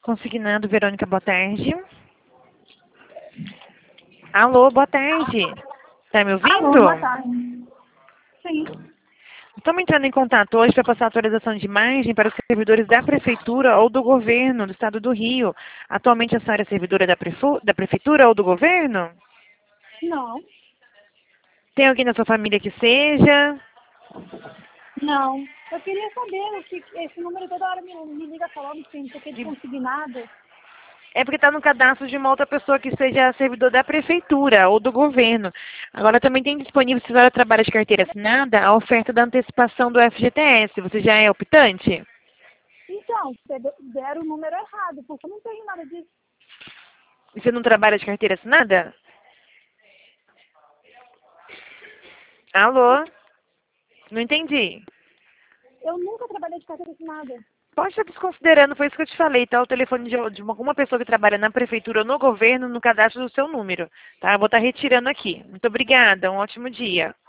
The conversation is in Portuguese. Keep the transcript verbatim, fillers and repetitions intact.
Consignado, Verônica, boa tarde. Alô, boa tarde. Tá me ouvindo? Alô, boa tarde. Sim. Estamos entrando em contato hoje para passar atualização de imagem para os servidores da Prefeitura ou do Governo do Estado do Rio. Atualmente a senhora é servidora da, prefu da Prefeitura ou do Governo? Não. Tem alguém na sua família que seja? Não. Eu queria saber o que esse número toda hora me, me liga falando que não sei o que de consignado. É porque está no cadastro de uma outra pessoa que seja servidor da Prefeitura ou do Governo. Agora também tem disponível, se a senhora trabalha de carteira assinada, a oferta da antecipação do F G T S. Você já é optante? Então, você deram o número errado, porque eu não tenho nada disso. Você não trabalha de carteira assinada? Alô? Não entendi. Eu nunca trabalhei de carteira assinada. Pode estar desconsiderando, foi isso que eu te falei, tá? O telefone de, de alguma pessoa que trabalha na prefeitura ou no governo no cadastro do seu número, tá? Eu vou estar retirando aqui. Muito obrigada, um ótimo dia.